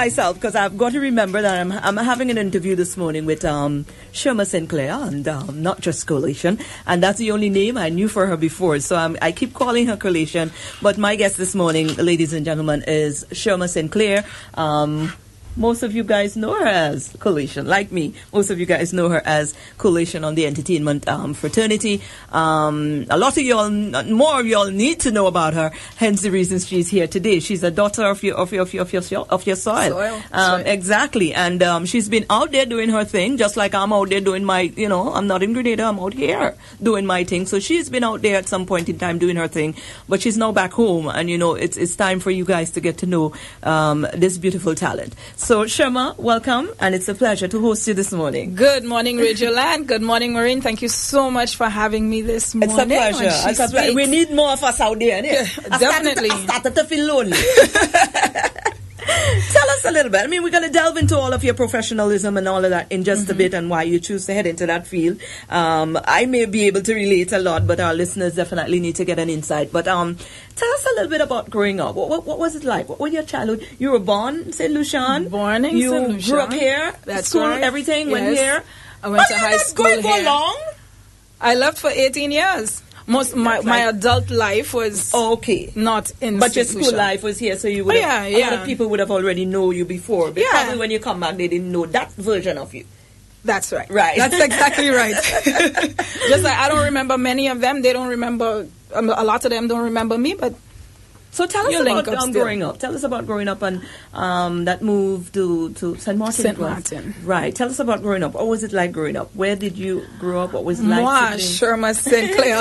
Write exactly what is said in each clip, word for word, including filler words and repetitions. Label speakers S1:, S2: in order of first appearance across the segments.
S1: myself because I've got to remember that I'm I'm having an interview this morning with um, Sherma Sinclair and um, not just Collation, and that's the only name I knew for her before. So I'm, I keep calling her Collation, but my guest this morning, ladies and gentlemen, is Sherma Sinclair. Um, Most of you guys know her as Collation, like me. Most of you guys know her as Collation on the entertainment um, fraternity. Um, a lot of y'all, more of y'all need to know about her. Hence the reason she's here today. She's a daughter of your of your of your of your, of your soil.
S2: soil.
S1: Um,
S2: right.
S1: Exactly, and um, she's been out there doing her thing, just like I'm out there doing my. You know, I'm not in Grenada. I'm out here doing my thing. So she's been out there at some point in time doing her thing, but she's now back home, and you know, it's it's time for you guys to get to know um, this beautiful talent. So, Sherma, welcome, and it's a pleasure to host you this morning.
S2: Good morning, Radio Land. Good morning, Maureen. Thank you so much for having me this morning.
S1: It's a pleasure. It's a pleasure. We need more of us out there. Yeah,
S2: definitely.
S1: I started to feel lonely. Tell us a little bit. I mean, we're going to delve into all of your professionalism and all of that in just mm-hmm. a bit, and why you choose to head into that field. Um, I may be able to relate a lot, but our listeners definitely need to get an insight. But um, tell us a little bit about growing up. What, what, what was it like? What was your childhood? You were born in Saint Lucian.
S2: Born in
S1: you
S2: Saint Lucian.
S1: You grew up here.
S2: That's
S1: school,
S2: right.
S1: Everything
S2: yes.
S1: went here.
S2: I went
S1: oh,
S2: to high school
S1: going
S2: here.
S1: for long?
S2: I left for eighteen years. Most my,
S1: like,
S2: my adult life was
S1: oh, okay,
S2: not in.
S1: But your school
S2: Lucian.
S1: life was here, so you would.
S2: Oh,
S1: have,
S2: yeah,
S1: a
S2: yeah.
S1: lot of people would have already know you before. But
S2: yeah.
S1: Probably when you come back, they didn't know that version of you.
S2: That's right.
S1: Right.
S2: That's exactly right. Just like I don't remember many of them, they don't remember. Um, a lot of them don't remember me, but.
S1: So tell us
S2: you
S1: about um, growing up. Tell us about growing up and um, that move to, to Saint Martin.
S2: Saint Martin.
S1: Right. Tell us about growing up. What was it like growing up? Where did you grow up? What was it like?
S2: Moi, Sherma Sinclair.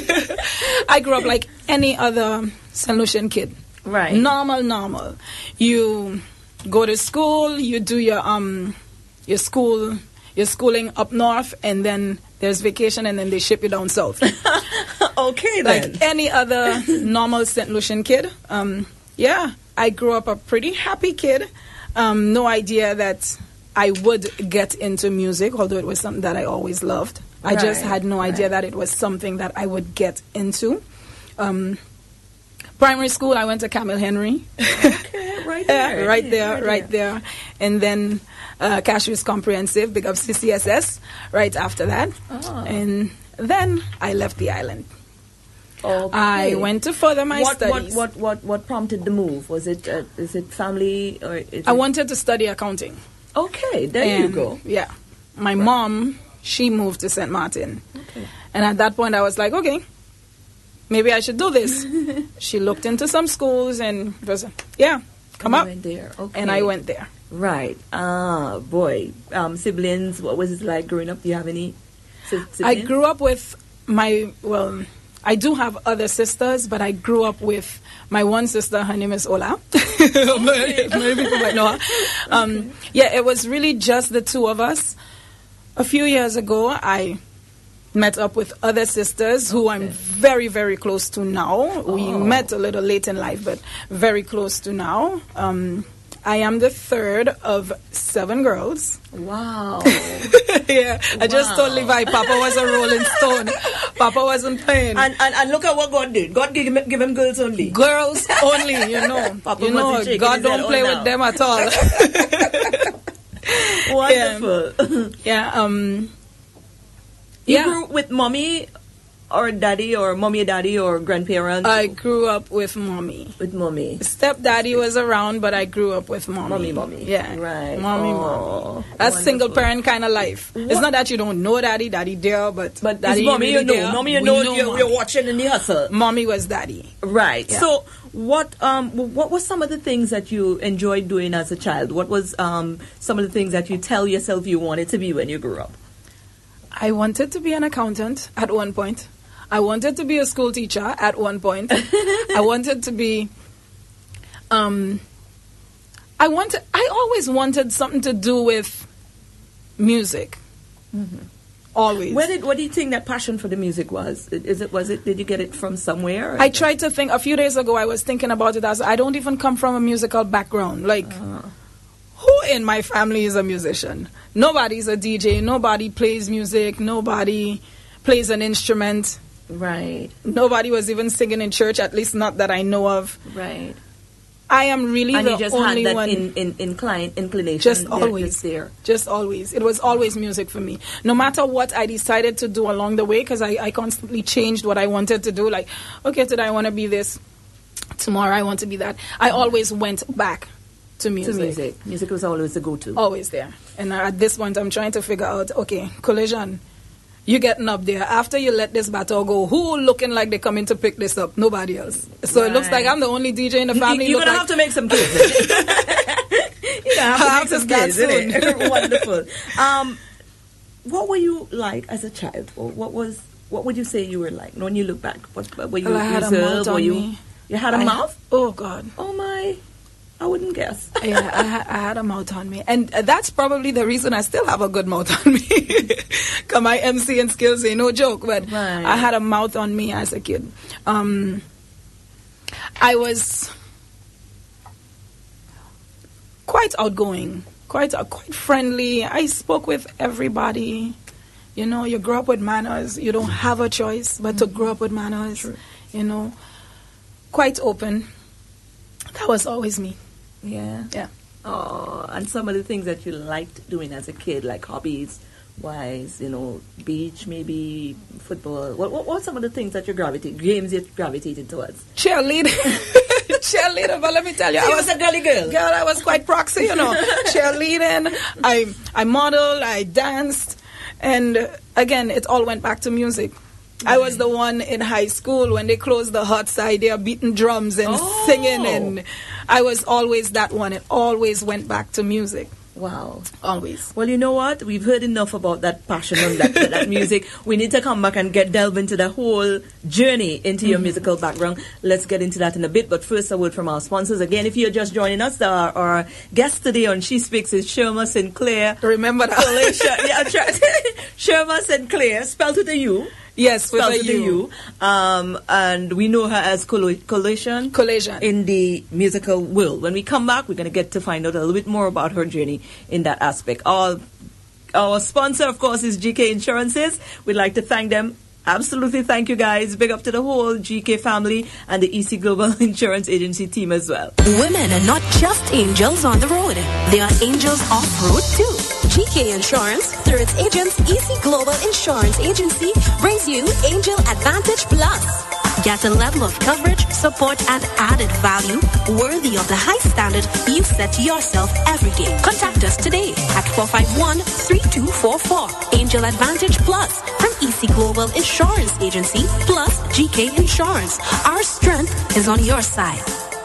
S2: I grew up like any other Saint Lucian kid.
S1: Right.
S2: Normal, normal. You go to school, you do your um your school your schooling up north, and then there's vacation, and then they ship you down south.
S1: Okay, then.
S2: Like any other normal Saint Lucian kid. Um, yeah, I grew up a pretty happy kid. Um, no idea that I would get into music, although it was something that I always loved.
S1: Right,
S2: I just had no idea
S1: right.
S2: that it was something that I would get into. Um, primary school, I went to Camille Henry.
S1: Okay, right there.
S2: uh, right there,
S1: right,
S2: right there. there. And then uh, Cashews Comprehensive, big up C C S S, right after that.
S1: Oh.
S2: And then I left the island.
S1: Okay.
S2: I went to further my
S1: what,
S2: studies.
S1: What, what, what, what prompted the move? Was it, uh, is it family? Or is
S2: I
S1: it...
S2: wanted to study accounting.
S1: Okay, there
S2: and
S1: you go.
S2: Yeah. My right. mom, she moved to Saint Martin.
S1: Okay.
S2: And at that point, I was like, okay, maybe I should do this. She looked into some schools and was, yeah, come
S1: and
S2: up.
S1: Went there. Okay.
S2: And I went there.
S1: Right. Ah, boy. Um, siblings, what was it like growing up? Do you have any siblings?
S2: I grew up with my, well, I do have other sisters, but I grew up with my one sister. Her name is Ola.
S1: Okay.
S2: Many people might know her. Um, okay. Yeah, it was really just the two of us. A few years ago, I met up with other sisters who okay. I'm very, very close to now. Oh. We met a little late in life, but very close to now. Um, I am the third of seven girls.
S1: Wow.
S2: Yeah, wow. I just told Levi Papa was a rolling stone. Papa wasn't playing.
S1: And, and and look at what God did. God give him, give him girls only.
S2: Girls only, you know.
S1: Papa
S2: you know, God don't play with them at all.
S1: Wonderful.
S2: Yeah. yeah um.
S1: You
S2: yeah.
S1: grew with mommy or daddy or mommy, daddy or grandparents?
S2: I grew up with mommy.
S1: With mommy.
S2: Stepdaddy was around, but I grew up with mommy.
S1: Mommy, mommy.
S2: Yeah.
S1: Right.
S2: Mommy,
S1: oh,
S2: mommy. That's single parent kind of life. What? It's not that you don't know daddy, daddy there, but,
S1: but
S2: daddy
S1: mommy,
S2: really
S1: you know.
S2: there.
S1: Mommy, you
S2: we
S1: know,
S2: know
S1: you're, you're watching in the hustle.
S2: Mommy was daddy.
S1: Right.
S2: Yeah.
S1: So, what um what was some of the things that you enjoyed doing as a child? What was um some of the things that you tell yourself you wanted to be when you grew up?
S2: I wanted to be an accountant at one point. I wanted to be a school teacher at one point. I wanted to be, um, I wanted, I always wanted something to do with music. Mm-hmm. Always.
S1: Where did, what do you think that passion for the music was? Is it, was it, did you get it from somewhere?
S2: I tried to think, a few days ago I was thinking about it as, I don't even come from a musical background. Like, uh. who in my family is a musician? Nobody's a D J, nobody plays music, nobody plays an instrument.
S1: Right.
S2: Nobody was even singing in church, at least not that I know of.
S1: Right.
S2: I am really
S1: and
S2: the
S1: you just
S2: only
S1: had that
S2: one.
S1: in, in, incline, inclination.
S2: Just
S1: there-
S2: always.
S1: just there.
S2: Just always. It was always music for me. No matter what I decided to do along the way, because I, I constantly changed what I wanted to do. Like, okay, today I want to be this. Tomorrow I want to be that. I always went back to music.
S1: To music. Music was always the go-to.
S2: Always there. And at this point, I'm trying to figure out, okay, Collision, you getting up there. After you let this battle go, who looking like they coming to pick this up? Nobody else. So it looks
S1: Right.
S2: like I'm the only D J in the family.
S1: You're
S2: Look
S1: going to
S2: like-
S1: have to make some kids. You're going to have to
S2: I'll
S1: make some
S2: start
S1: kids.
S2: soon.
S1: Isn't it? Wonderful. Um, what were you like as a child? Or What was? What would you say you were like when you look back? What were you
S2: Well, I had a
S1: reserved?
S2: mouth
S1: Were
S2: on
S1: you?
S2: me.
S1: You had a
S2: I-
S1: mouth?
S2: Oh, God.
S1: Oh my! I wouldn't guess.
S2: Yeah, I, ha- I had a mouth on me. And uh, that's probably the reason I still have a good mouth on me. Because my MCing skills ain't no joke. But
S1: Right.
S2: I had a mouth on me as a kid. Um, I was quite outgoing, quite uh, quite friendly. I spoke with everybody. You know, you grow up with manners. You don't have a choice but to grow up with manners.
S1: True.
S2: You know, quite open. That was always me.
S1: Yeah.
S2: Yeah.
S1: Oh, and some of the things that you liked doing as a kid, like hobbies wise, you know, beach, maybe football. What what what some of the things that you gravitate, games you gravitated towards?
S2: Cheerleader. Cheerleader, but let me tell you,
S1: She
S2: I
S1: was
S2: was
S1: a girly girl.
S2: girl, I was quite proxy, you know. Cheerleading, I I modeled, I danced, and uh, again, it all went back to music. I was the one in high school when they closed the hot side, they are beating drums and
S1: Oh.
S2: singing, and I was always that one. It always went back to music.
S1: Wow.
S2: Always.
S1: Well, you know what? We've heard enough about that passion and that, that music. We need to come back and get delve into the whole journey into your musical background. Let's get into that in a bit. But first, a word from our sponsors. Again, if you're just joining us, our, our guest today on She Speaks is Sherma Sinclair.
S2: Remember that?
S1: Collation. Yeah, that's right. Sherma Sinclair, spelled with a U.
S2: Yes, with
S1: Spelled
S2: a
S1: with a
S2: U.
S1: U. Um, and we know her as Collo- Collation.
S2: Collation.
S1: In the musical world. When we come back, we're going to get to find out a little bit more about her journey in that aspect. Our, our sponsor, of course, is G K Insurances. We'd like to thank them. Absolutely, thank you guys. Big up to the whole G K family and the E C Global Insurance Agency team as well.
S3: Women are not just angels on the road. They are angels off-road too. G K Insurance, through its agents, E C Global Insurance Agency, brings you Angel Advantage Plus. Get a level of coverage, support, and added value worthy of the high standard you set yourself every day. Contact us today at four five one, three two four four. Angel Advantage Plus from E C Global Insurance Agency plus G K Insurance. Our strength is on your side.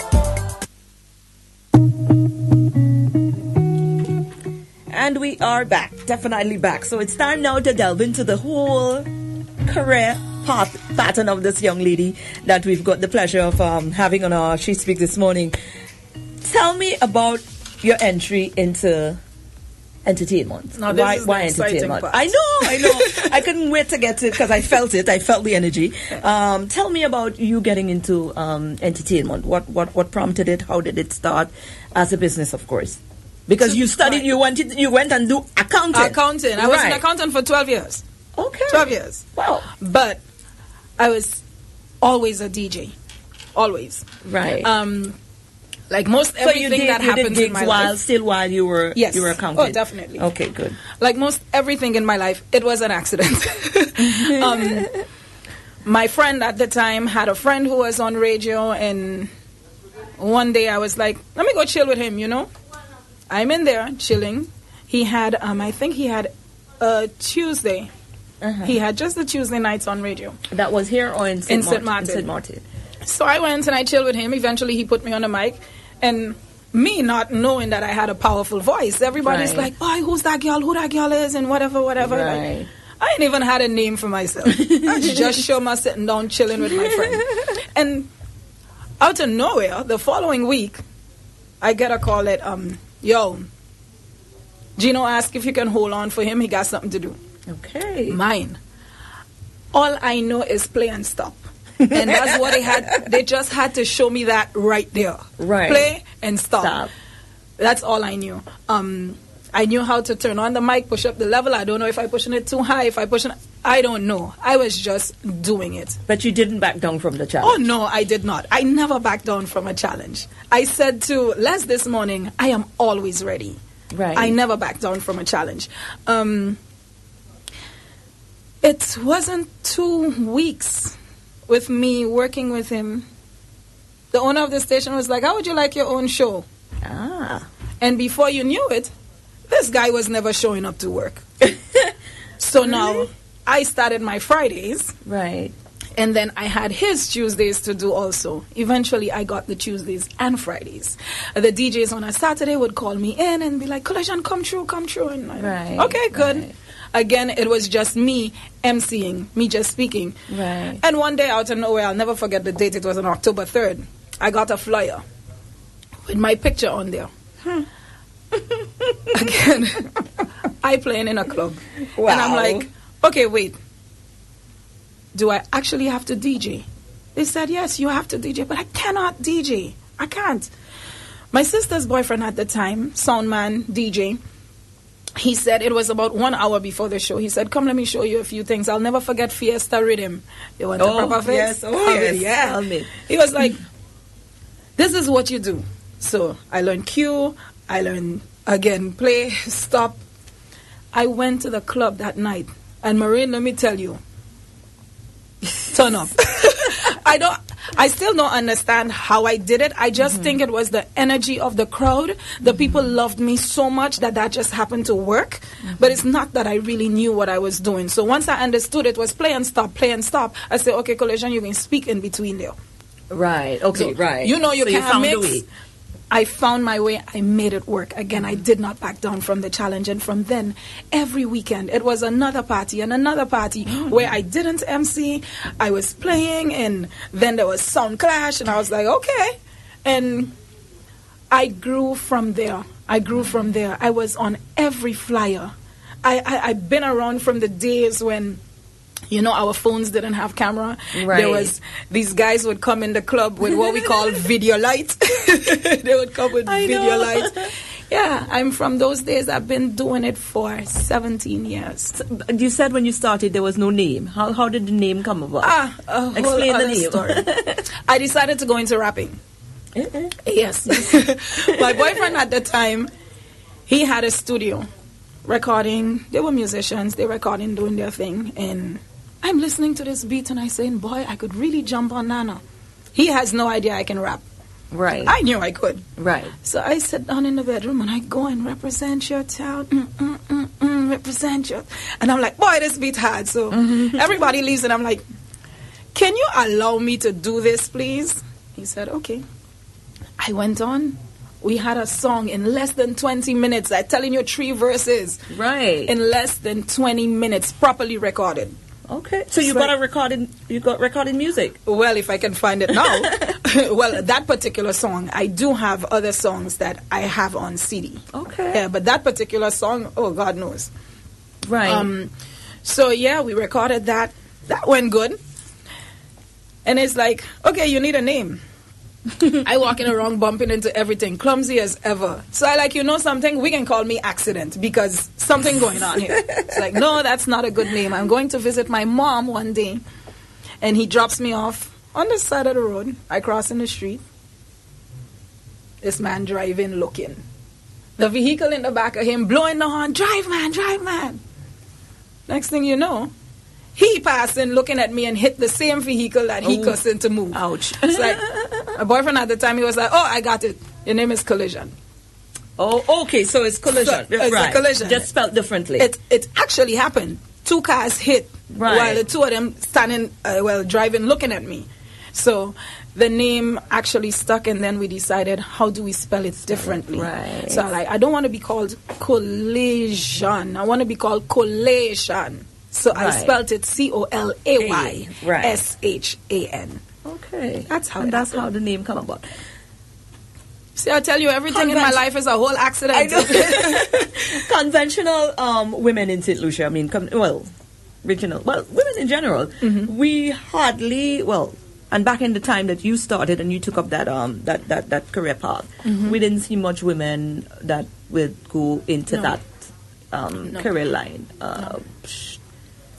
S1: And we are back, definitely back. So it's time now to delve into the whole career path pattern of this young lady that we've got the pleasure of um, having on our She Speaks this morning. Tell me about your entry into entertainment.
S2: Now, this
S1: why
S2: is the
S1: why
S2: exciting
S1: entertainment?
S2: part.
S1: I know, I know. I couldn't wait to get to it because I felt it. I felt the energy. Um, tell me about you getting into um, entertainment. What, what what prompted it? How did it start? As a business, of course. Because you studied,
S2: Right.
S1: you went, you went and do accounting.
S2: Accounting. I was an
S1: Right.
S2: accountant for twelve years.
S1: Okay.
S2: twelve years.
S1: Wow.
S2: But I was always a D J. Always.
S1: Right.
S2: Um, like most
S1: so you
S2: everything
S1: did,
S2: that
S1: you did
S2: happens in
S1: gigs
S2: my
S1: while
S2: life.
S1: still while you were
S2: Yes.
S1: you were accounting.
S2: Oh, definitely.
S1: Okay, good.
S2: Like most everything in my life, it was an accident. um, my friend at the time had a friend who was on radio, and one day I was like, let me go chill with him, you know? I'm in there chilling. He had, um, I think he had a Tuesday.
S1: Uh-huh.
S2: He had just the Tuesday nights on radio.
S1: That was here or in Saint
S2: In Saint
S1: Martin?
S2: Martin.
S1: In Saint Martin.
S2: So I went and I chilled with him. Eventually, he put me on the mic. And me not knowing that I had a powerful voice, everybody's
S1: Right.
S2: like, boy, who's that girl? Who that girl is? And whatever, whatever.
S1: Right.
S2: Like, I ain't even had a name for myself. I just show my sitting down chilling with my friend. And out of nowhere, the following week, I get a call that, um, yo, Gino asked if you can hold on for him. He got something to do.
S1: Okay.
S2: Mine. All I know is play and stop. And that's what they had. They just had to show me that right there.
S1: Right.
S2: Play and stop.
S1: Stop.
S2: That's all I knew. Um, I knew how to turn on the mic, push up the level. I don't know if I pushing it too high, if I pushing. I don't know. I was just doing it.
S1: But you didn't back down from the challenge.
S2: Oh, no, I did not. I never backed down from a challenge. I said to Les this morning, I am always ready.
S1: Right.
S2: I never backed down from a challenge. Um, it wasn't two weeks with me working with him. The owner of the station was like, how would you like your own show?
S1: Ah.
S2: And before you knew it, this guy was never showing up to work. So
S1: Really?
S2: now I started my Fridays.
S1: Right.
S2: And then I had his Tuesdays to do also. Eventually, I got the Tuesdays and Fridays. Uh, The D Js on a Saturday would call me in and be like, Collision, come true, come true. And I'm
S1: Right,
S2: like, okay, good.
S1: right.
S2: Again, it was just me emceeing, me just speaking.
S1: Right.
S2: And one day out of nowhere, I'll never forget the date. It was on October third. I got a flyer with my picture on there. Again, I playing in a club.
S1: Wow.
S2: And I'm like, okay, wait. Do I actually have to D J? They said, yes, you have to D J, but I cannot D J. I can't. My sister's boyfriend at the time, soundman, D J, he said it was about one hour before the show. He said, come, let me show you a few things. I'll never forget Fiesta Rhythm. You want
S1: Oh,
S2: a proper face?
S1: yes. Oh,
S2: Come
S1: yes.
S2: in, yeah.
S1: Tell me.
S2: He was like, this is what you do. So I learned cue. I learned, again, play, stop. I went to the club that night. And Maureen, let me tell you, turn up. I don't, I still don't understand how I did it. I just mm-hmm. think it was the energy of the crowd. The mm-hmm. people loved me so much that that just happened to work. Mm-hmm. But it's not that I really knew what I was doing. So once I understood it was play and stop, play and stop, I said, okay, Collision, you can speak in between there.
S1: Right. Okay.
S2: So,
S1: right.
S2: You know you
S1: so
S2: can't
S1: you found
S2: mix.
S1: a way.
S2: I found my way. I made it work. Again, I did not back down from the challenge. And from then, every weekend, it was another party and another party mm-hmm. where I didn't M C. I was playing, and then there was sound clash, and I was like, okay. And I grew from there. I grew from there. I was on every flyer. I, I, I've been around from the days when, you know, our phones didn't have camera.
S1: Right.
S2: There was, these guys would come in the club with what we call video light. They would come with
S1: I
S2: video
S1: know.
S2: light. Yeah, I'm from those days. I've been doing it for seventeen years.
S1: So, you said when you started there was no name. How how did the name come about?
S2: Ah, a whole
S1: Explain the
S2: other
S1: name.
S2: story. I decided to go into rapping.
S1: Uh-uh.
S2: Yes. My boyfriend at the time, he had a studio recording. They were musicians. They were recording, doing their thing. And I'm listening to this beat and I saying, boy, I could really jump on Nana. He has no idea I can rap.
S1: Right.
S2: I knew I could.
S1: Right.
S2: So I sit down in the bedroom and I go and represent your town. Mm, mm, mm, mm, represent your... And I'm like, boy, this beat hard. So mm-hmm. everybody leaves and I'm like, can you allow me to do this, please? He said, okay. I went on. We had a song in less than twenty minutes. I'm telling you three verses.
S1: Right.
S2: In less than twenty minutes, properly recorded.
S1: Okay. So you
S2: So-
S1: got a recorded you got recorded music.
S2: Well, if I can find it now. Well, that particular song, I do have other songs that I have on C D.
S1: Okay.
S2: Yeah, but that particular song, oh, God knows.
S1: Right.
S2: Um, so, yeah, we recorded that. That went good. And it's like, okay, you need a name. I walking around bumping into everything, clumsy as ever. So I like, you know something? We can call me Accident because something going on here. It's like, no, that's not a good name. I'm going to visit my mom one day. And he drops me off on the side of the road. I cross in the street. This man driving, looking. The vehicle in the back of him blowing the horn. Drive, man, drive, man. Next thing you know, he passing, looking at me and hit the same vehicle that he
S1: Oh.
S2: cussing to move.
S1: Ouch.
S2: It's like, my boyfriend at the time, he was like, oh, I got it. Your name is Collision.
S1: Oh, okay. So it's collision.
S2: So, it's a
S1: right.
S2: collision.
S1: Just spelled differently.
S2: It it actually happened. Two cars hit
S1: Right.
S2: while the two of them standing, uh, well, driving, looking at me. So the name actually stuck, and then we decided, how do we spell it differently?
S1: Right.
S2: So like, I don't want to be called Collision. I want to be called Collation. So I
S1: Right.
S2: spelled it C O L A Y
S1: Right.
S2: S H A N.
S1: Okay.
S2: That's how
S1: and
S2: it
S1: that's
S2: happened.
S1: how the name come about.
S2: See, I tell you, everything in my
S1: Congrats.
S2: life is a whole accident.
S1: I know. Conventional um, women in Saint Lucia, I mean, com- well, regional, well, women in general,
S2: Mm-hmm.
S1: we hardly, well, and back in the time that you started and you took up that um that, that, that career path,
S2: Mm-hmm.
S1: we didn't see much women that would go into
S2: No.
S1: that um,
S2: No.
S1: career line. Uh, psh,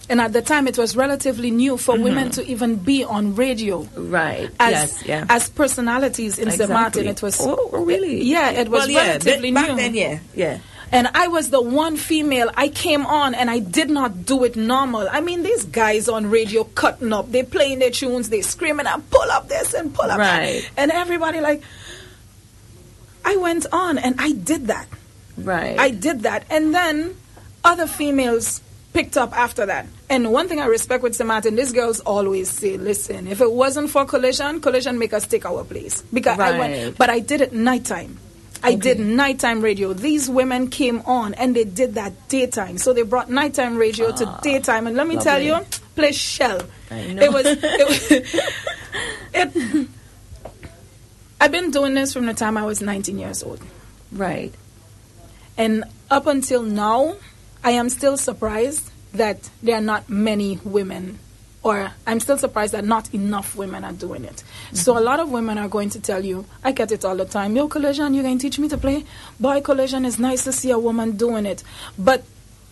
S2: And at the time, it was relatively new for mm-hmm. women to even be on radio.
S1: Right.
S2: As,
S1: yes. Yeah.
S2: As personalities in
S1: exactly.
S2: Saint Martin. It was.
S1: Oh, really?
S2: Yeah, it was
S1: well,
S2: relatively
S1: yeah, back
S2: new.
S1: then, yeah. Yeah.
S2: And I was the one female. I came on and I did not do it normal. I mean, these guys on radio cutting up. They playing their tunes. They screaming and pull up this and pull up
S1: right.
S2: that. And everybody like, I went on and I did that.
S1: Right.
S2: I did that. And then other females picked up after that. And one thing I respect with Saint Martin, these girls always say, listen, if it wasn't for Collision, Collision make us take our place. Because
S1: right.
S2: I went, but I did it nighttime. I okay. did nighttime radio. These women came on and they did that daytime. So they brought nighttime radio ah, to daytime. And let me lovely. tell you, play Shell.
S1: I know.
S2: It was, it was, it, I've been doing this from the time I was nineteen years old.
S1: Right.
S2: And up until now, I am still surprised that there are not many women, or I'm still surprised that not enough women are doing it. Mm-hmm. So a lot of women are going to tell you, I get it all the time, yo, Collision, you going to teach me to play? Boy, Collision, is nice to see a woman doing it. But,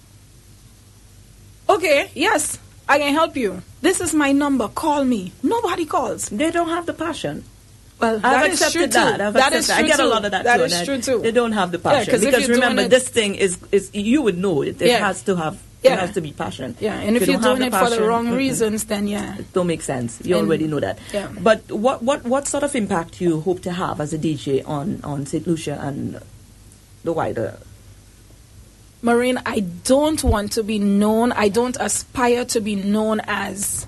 S2: okay, yes, I can help you. This is my number. Call me. Nobody calls.
S1: They don't have the passion.
S2: Well,
S1: I've
S2: that is true
S1: that.
S2: too.
S1: I've
S2: that is
S1: true
S2: I
S1: get
S2: too.
S1: a lot of that,
S2: that
S1: too.
S2: Is true too.
S1: They don't have the passion.
S2: Yeah,
S1: because remember,
S2: it,
S1: this thing is, is you would know it. It
S2: yeah.
S1: has to have
S2: yeah.
S1: it has to be passion.
S2: Yeah, and if, if you're doing it passion, for the wrong mm-hmm. reasons, then yeah.
S1: It don't make sense. You
S2: and,
S1: already know that.
S2: Yeah.
S1: But what, what, what sort of impact do you hope to have as a D J on, on Saint Lucia and the wider?
S2: Maureen, I don't want to be known, I don't aspire to be known as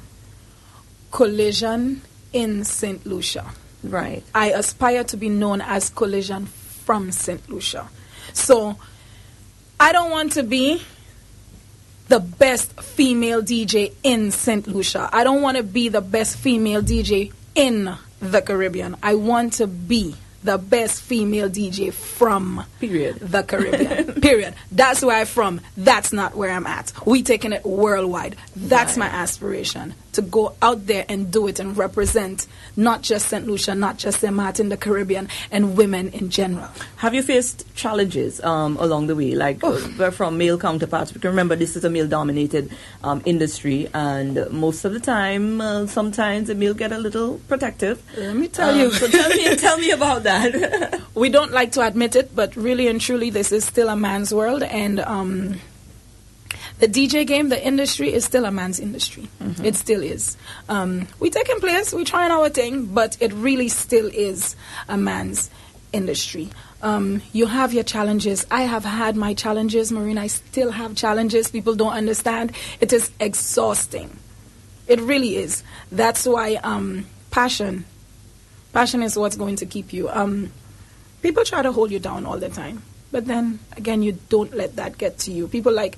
S2: Collision in Saint Lucia.
S1: Right.
S2: I aspire to be known as Collision from Saint Lucia. So, I don't want to be the best female D J in Saint Lucia. I don't want to be the best female D J in the Caribbean. I want to be the best female D J from
S1: Period.
S2: the Caribbean. Period. That's where I'm from. That's not where I'm at. We taking it worldwide. That's right. my aspiration. To go out there and do it and represent not just Saint Lucia, not just Saint Martin, the Caribbean, and women in general.
S1: Have you faced challenges um, along the way, like uh, from male counterparts? Because remember, this is a male-dominated um, industry, and most of the time, uh, sometimes the male get a little protective.
S2: Let me tell
S1: um,
S2: you.
S1: So tell me, tell me about that.
S2: We don't like to admit it, but really and truly, this is still a man's world, and um, the D J game, the industry, is still a man's industry. Mm-hmm. It still is. Um, we taking place, we trying our thing, but it really still is a man's industry. Um, you have your challenges. I have had my challenges, Marina. I still have challenges. People don't understand. It is exhausting. It really is. That's why um, passion, passion is what's going to keep you. Um, people try to hold you down all the time, but then again, you don't let that get to you. People like,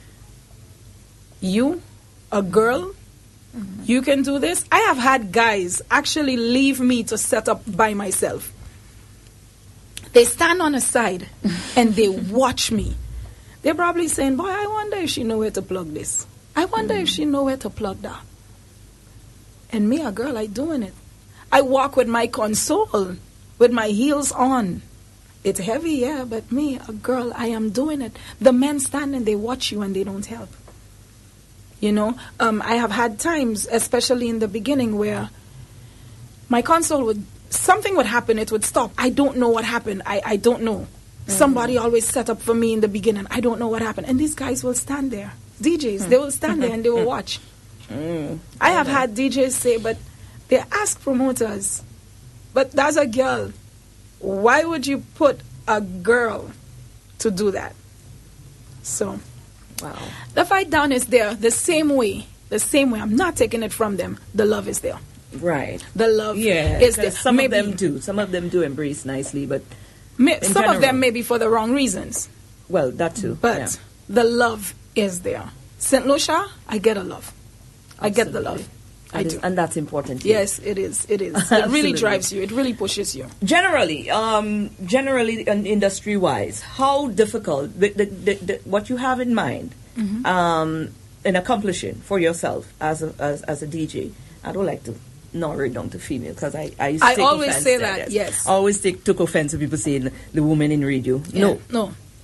S2: you, a girl, mm-hmm. you can do this. I have had guys actually leave me to set up by myself. They stand on the side and they watch me. They're probably saying, boy, I wonder if she know where to plug this. I wonder mm-hmm. if she know where to plug that. And me, a girl, I doing it. I walk with my console, with my heels on. It's heavy, yeah, but me, a girl, I am doing it. The men stand and they watch you and they don't help. You know, um, I have had times, especially in the beginning, where my console would, something would happen, it would stop. I don't know what happened. I, I don't know. Mm-hmm. Somebody always set up for me in the beginning. I don't know what happened. And these guys will stand there. D Js, mm-hmm. they will stand there and they will watch. Mm-hmm. I have had D Js say, but they ask promoters, but that's a girl. Why would you put a girl to do that? So...
S1: Wow.
S2: The fight down is there the same way. The same way. I'm not taking it from them. The love is there.
S1: Right.
S2: The love
S1: yeah,
S2: is there.
S1: Some
S2: maybe,
S1: of them do. Some of them do embrace nicely, but
S2: may, some
S1: general,
S2: of them maybe for the wrong reasons.
S1: Well, that too.
S2: But
S1: yeah.
S2: the love is there. Saint Lucia, I get a love. I get the love. I
S1: and
S2: do.
S1: And that's important.
S2: Yes, it is. It is. It really drives you. It really pushes you.
S1: Generally, um, generally, uh, industry-wise, how difficult, the, the, the, the, what you have in mind, mm-hmm. um, in accomplishing for yourself as a, as, as a D J, I don't like to narrow it down to female, because I, I,
S2: I
S1: take
S2: always
S1: offense
S2: say
S1: there,
S2: that,
S1: yes.
S2: yes.
S1: I always take, took offense to people saying the woman in radio.
S2: Yeah.
S1: No.
S2: No.
S1: I,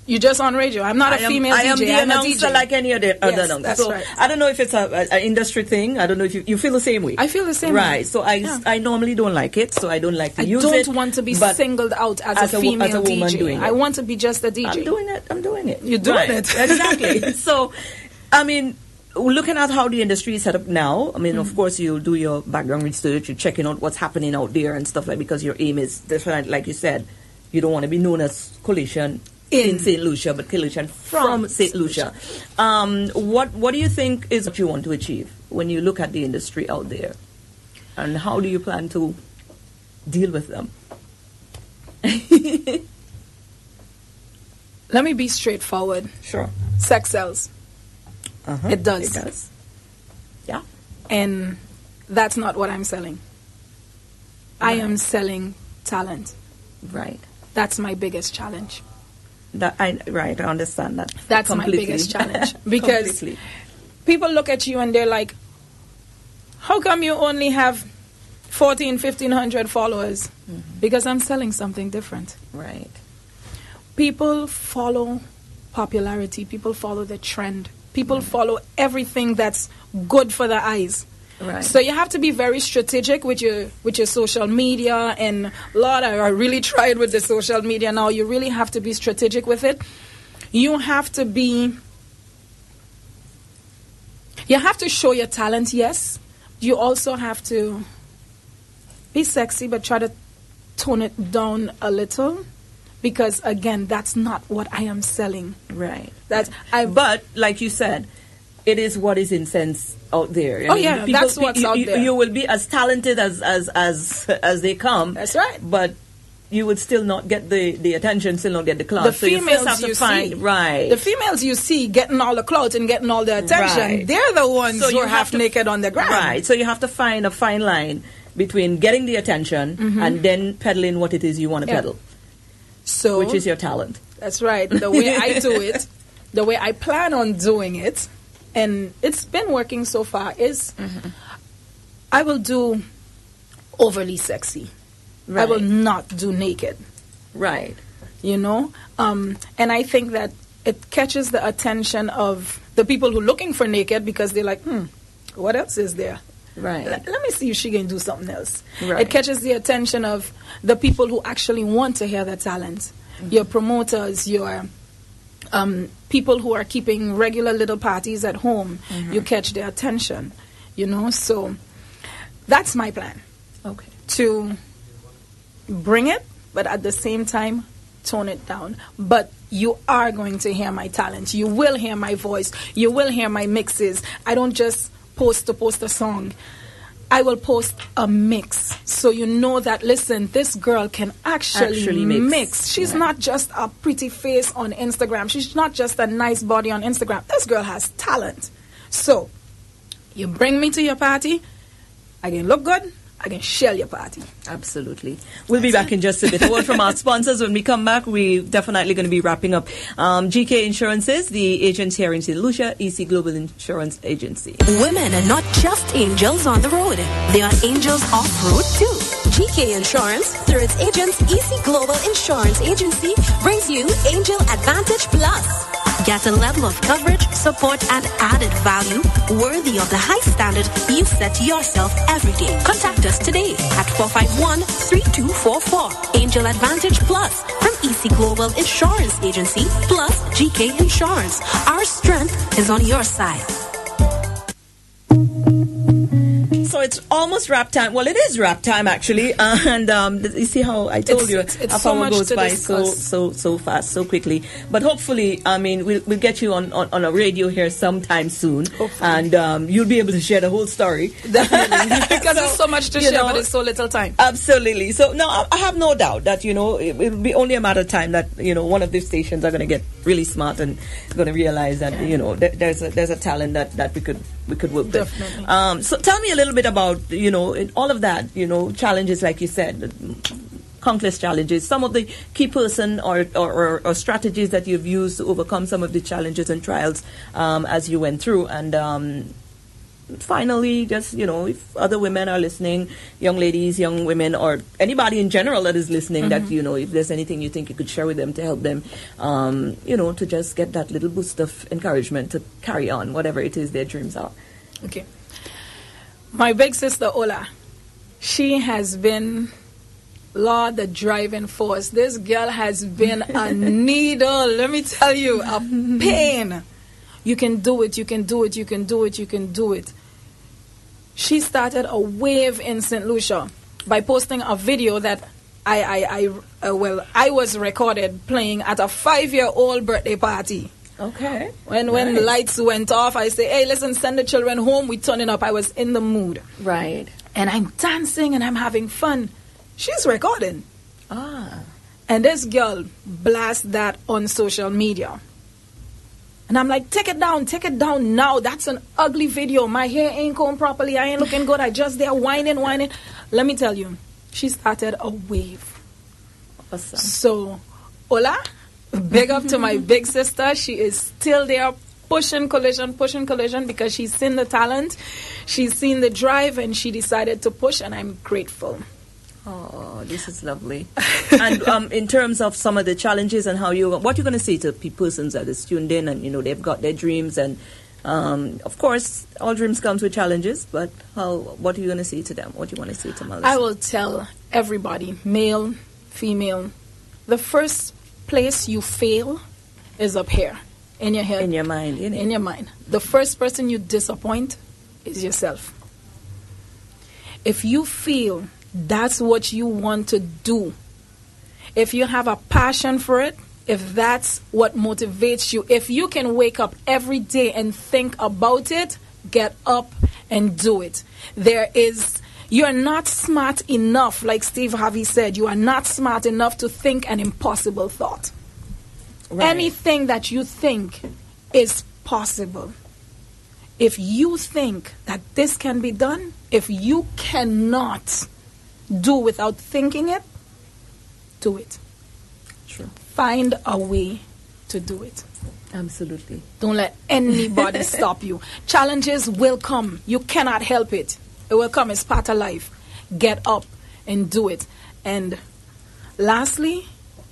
S2: You just on radio. I'm not a
S1: I am,
S2: female
S1: I am
S2: D J.
S1: the
S2: I'm a
S1: announcer
S2: D J.
S1: like any other, other
S2: Yes,
S1: announcer.
S2: that's
S1: So
S2: right.
S1: I don't know if it's a, a, a industry thing. I don't know if you, you feel the same way.
S2: I feel the same
S1: right.
S2: way.
S1: So I
S2: Yeah.
S1: I normally don't like it. So I don't like to
S2: I
S1: use
S2: don't
S1: it.
S2: want to be
S1: but
S2: singled out as,
S1: as a
S2: a
S1: wo-
S2: female
S1: as a woman
S2: D J.
S1: doing it.
S2: I want to be just a D J.
S1: I'm doing it. I'm doing it.
S2: You're doing
S1: Right.
S2: it.
S1: Exactly. So, I mean, looking at how the industry is set up now, I mean,
S2: Mm.
S1: of course, you'll do your background research, you're checking out what's happening out there and stuff like because your aim is different. Like you said, you don't want to be known as Coalition in,
S2: In.
S1: Saint Lucia, but Coalition from,
S2: From
S1: Saint Lucia. Um, what What do you think is what you want to achieve when you look at the industry out there, and how do you plan to deal with them?
S2: Let me be straightforward.
S1: Sure.
S2: Sex sells.
S1: Uh-huh.
S2: It does.
S1: It does. Yeah.
S2: And that's not what I'm selling. I am selling talent.
S1: Right.
S2: That's my biggest challenge.
S1: That I right. I understand that.
S2: That's my
S1: completely.
S2: biggest challenge. Because
S1: Completely.
S2: people look at you and they're like, how come you only have fourteen, fifteen hundred followers?
S1: Mm-hmm.
S2: Because I'm selling something different.
S1: Right.
S2: People follow popularity. People follow the trend. People
S1: Mm.
S2: follow everything that's good for the eyes.
S1: Right.
S2: So you have to be very strategic with your with your social media. And Lord, I I really tried with the social media now. You really have to be strategic with it. You have to be. You have to show your talent, yes. You also have to be sexy, but try to tone it down a little. Because again, that's not what I am selling.
S1: Right.
S2: That's I.
S1: But like you said, it is what is in sense out there. I
S2: Oh, yeah, that's what's
S1: you,
S2: out
S1: you,
S2: there.
S1: You will be as talented as as as as they come.
S2: That's right.
S1: But you would still not get the, the attention, still not get the clout.
S2: The
S1: so you
S2: females
S1: first have to
S2: you
S1: find
S2: see,
S1: right.
S2: The females you see getting all the clout and getting all the attention,
S1: Right.
S2: they're the ones
S1: So
S2: who
S1: you
S2: are
S1: have
S2: half
S1: to-
S2: naked on the ground.
S1: Right. So you have to find a fine line between getting the attention and then peddling what it is you want to
S2: Mm-hmm. Yeah.
S1: peddle,
S2: So
S1: which is your talent.
S2: that's right. The way I do it, the way I plan on doing it, and it's been working so far, is
S1: Mm-hmm.
S2: I will do overly sexy. I will
S1: Right.
S2: not do naked.
S1: Right.
S2: You know, um, and I think that it catches the attention of the people who are looking for naked because they're like, hmm, what else is there?
S1: Right.
S2: Let, let me see if she can do something else.
S1: Right.
S2: It catches the attention of the people who actually want to hear the talent.
S1: Mm-hmm.
S2: Your promoters, your um, people who are keeping regular little parties at home.
S1: Mm-hmm.
S2: You catch their attention, you know. So that's my plan,
S1: Okay.
S2: to bring it, but at the same time, tone it down. But you are going to hear my talent. You will hear my voice. You will hear my mixes. I don't just post to post a song. I will post a mix. So you know that, listen, this girl can actually,
S1: Actually mix.
S2: mix. She's
S1: Right.
S2: not just a pretty face on Instagram. She's not just a nice body on Instagram. This girl has talent. So you bring me to your party, I can look good, I can shell your party.
S1: Absolutely. We'll be back in just a bit. A word from our sponsors. When we come back, we're definitely going to be wrapping up um, G K Insurances, the agents here in Saint Lucia, E C Global Insurance Agency.
S3: Women are not just angels on the road. They are angels off-road too. G K Insurance, through its agents, E C Global Insurance Agency, brings you Angel Advantage Plus. Get a level of coverage, support, and added value worthy of the high standard you set yourself every day. Contact us today at four five one, three two four four. Angel Advantage Plus from E C Global Insurance Agency plus G K Insurance. Our strength is on your side.
S1: So it's almost wrap time. Well, it is wrap time actually, uh, and um, th- you see how I told
S2: It's-
S1: you
S2: it's- it's
S1: how
S2: so
S1: hour
S2: much
S1: goes
S2: to
S1: by so
S2: discuss.
S1: so so fast, so quickly. But hopefully, I mean, we'll we'll get you on, on, on a radio here sometime soon,
S2: Hopefully.
S1: and um, you'll be able to share the whole story.
S2: Definitely. because
S1: So,
S2: there's so much to
S1: you
S2: share,
S1: know,
S2: but it's so little time.
S1: Absolutely. So no, I I have no doubt that you know it will be only a matter of time that you know one of these stations are going to get really smart and going to realize that you know there, there's a, there's a talent that, that we could we could work with.
S2: Definitely.
S1: Um, so tell me a little bit about you know in all of that you know challenges like you said, countless challenges. Some of the key person or or, or or strategies that you've used to overcome some of the challenges and trials um, as you went through and. Um, finally, just, you know, if other women are listening, young ladies, young women, or anybody in general that is listening, mm-hmm. that, you know, if there's anything you think you could share with them to help them, um, you know, to just get that little boost of encouragement to carry on, whatever it is their dreams are.
S2: Okay. My big sister, Ola, she has been, Lord, the driving force. This girl has been a needle, let me tell you, a pain. You can do it, you can do it, you can do it, you can do it. She started a wave in Saint Lucia by posting a video that I, I, I uh, well, I was recorded playing at a five-year-old birthday party.
S1: Okay.
S2: When
S1: nice.
S2: when lights went off, I say, hey, listen, send the children home. We turning up. I was in the mood.
S1: Right.
S2: And I'm dancing and I'm having fun. She's recording.
S1: Ah.
S2: And this girl blasts that on social media. And I'm like, take it down, take it down now. That's an ugly video. My hair ain't combed properly. I ain't looking good. I just there whining, whining. Let me tell you, she started a wave.
S1: Awesome.
S2: So, Ola, big up to my big sister. She is still there pushing Collision, pushing Collision because she's seen the talent. She's seen the drive and she decided to push and I'm grateful.
S1: Oh, this is lovely. And um, in terms of some of the challenges and how you, what you're going to say to pe- persons that is tuned in and, you know, they've got their dreams and, um, of course, all dreams comes with challenges, but how, what are you going to say to them? What do you want to say to them?
S2: I will tell everybody, male, female, the first place you fail is up here, in your head.
S1: In your mind, innit?
S2: In your mind. The first person you disappoint is yourself. If you feel that's what you want to do, if you have a passion for it, if that's what motivates you, if you can wake up every day and think about it, get up and do it. There is, you're not smart enough, like Steve Harvey said, you are not smart enough to think an impossible thought. Right. Anything that you think is possible. If you think that this can be done, if you cannot do without thinking it, do it.
S1: True.
S2: Find a way to do it.
S1: Absolutely.
S2: Don't let anybody stop you. Challenges will come. You cannot help it. It will come. It's part of life. Get up and do it. And lastly,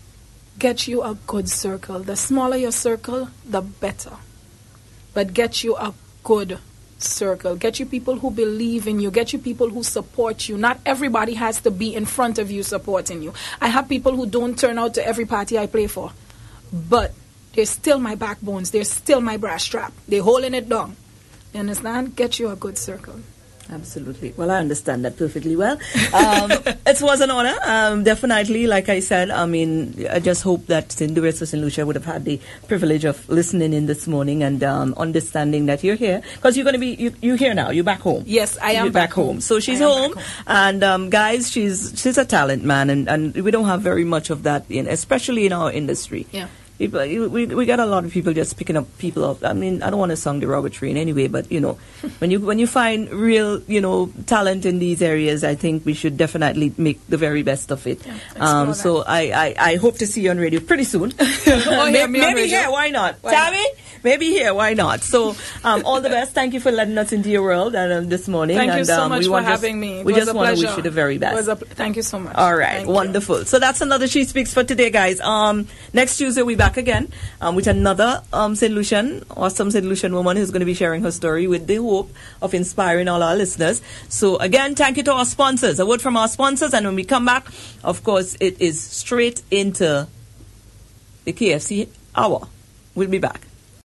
S2: get you a good circle. The smaller your circle, the better. But get you a good circle. Get you people who believe in you. Get you people who support you. Not everybody has to be in front of you supporting you. I have people who don't turn out to every party I play for. But they're still my backbones. They're still my brass strap. They're holding it down. You understand? Get you a good circle.
S1: Absolutely. Well, I understand that perfectly well. Um, it was an honor. Um, definitely, like I said, I mean, I just hope that Saint Louis or Saint Lucia would have had the privilege of listening in this morning and um, understanding that you're here. Because you're going to be, you, you're here now. You're back home.
S2: Yes, I am
S1: you're
S2: back,
S1: back home. home. So she's home. home. And um, guys, she's she's a talent, man. And, and we don't have very much of that, in, especially in our industry.
S2: Yeah.
S1: People, we we got a lot of people just picking up people up. I mean, I don't want to sound derogatory in any way, but you know, when you when you find real, you know, talent in these areas, I think we should definitely make the very best of it. Yeah, um, so I, I, I hope to see you on radio pretty soon.
S2: oh,
S1: maybe maybe here, why not? Why Tammy? Not? Maybe here, why not? So um, all the best. Thank you for letting us into your world and um, this morning.
S2: Thank
S1: and,
S2: you so
S1: um,
S2: much
S1: we
S2: for
S1: just,
S2: having me. It
S1: we
S2: was
S1: just
S2: a
S1: want
S2: pleasure.
S1: to wish you the very best.
S2: It was a pl- thank you so much.
S1: All right,
S2: thank
S1: wonderful.
S2: You.
S1: So that's another She Speaks for today, guys. Um, next Tuesday we'll be back again um, with another um, Saint Lucian, awesome Saint Lucian woman who's going to be sharing her story with the hope of inspiring all our listeners. So again, thank you to our sponsors. A word from our sponsors, and when we come back, of course, it is straight into the K F C hour. We'll be back.